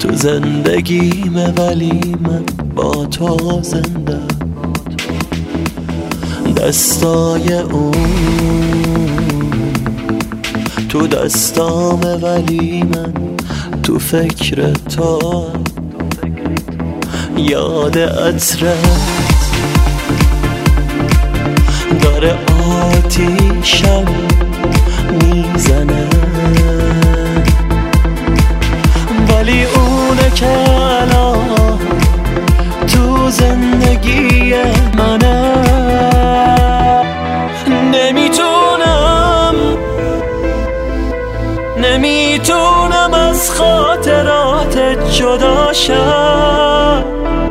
تو زندگیمه ولی من با تو زنده. دستای اون تو دستامه ولی من تو فکر تو. یاد عطرت داره آتیشم میزنه، ولی اونه که الان تو زندگی منه. نمیتونم از خاطرات جدا شم.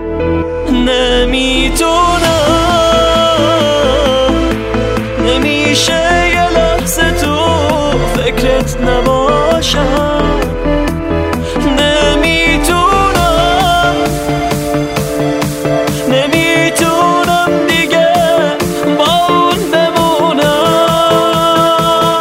نمیشه یه لحظه تو فکرت نباشم. نمیتونم دیگه با اون بمونم.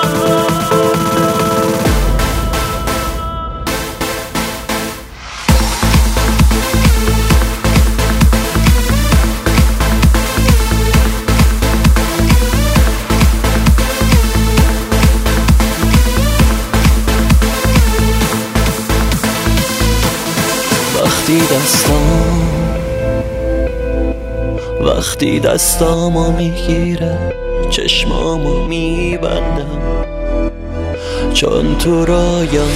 وقتی دستامو میگیره چشمامو میبندم، چون تو رایم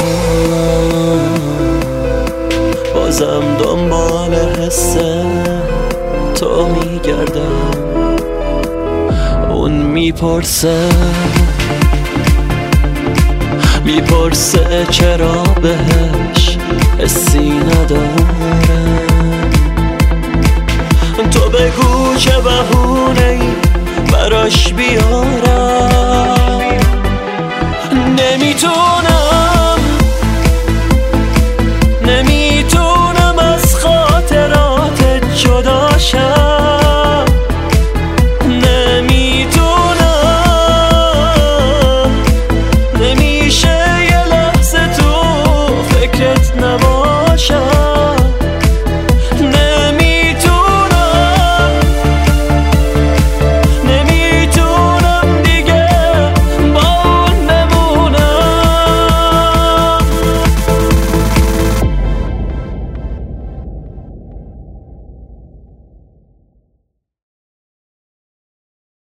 بازم دنبال حس تو میگردم. اون میپرسه چرا بهش حسی ندارم. تو بگو چه بهونه‌ای براش بیارم.